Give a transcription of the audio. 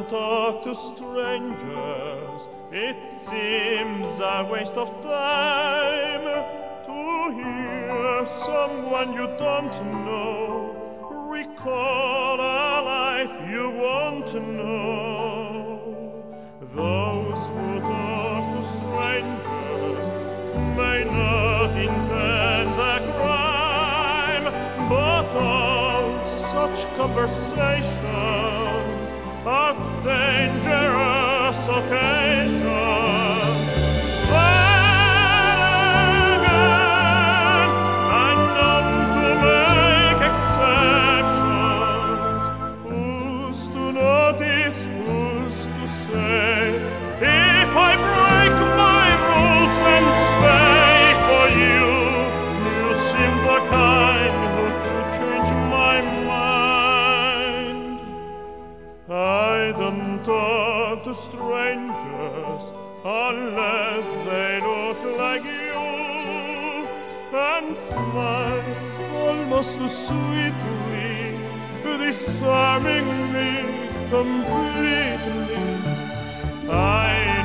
talk to strangers. It seems a waste of time to hear someone you don't know recall a life you want to know. Those who talk to strangers may not intend a crime, but all such conversations are dangerous occasions. Then again, I'm known to make exceptions. Who's to notice, who's to say, if I break my rules and stay for you, you seem the kind who could change my mind. I don't talk to strangers unless they look like you and smile almost too sweetly, disarmingly, completely. I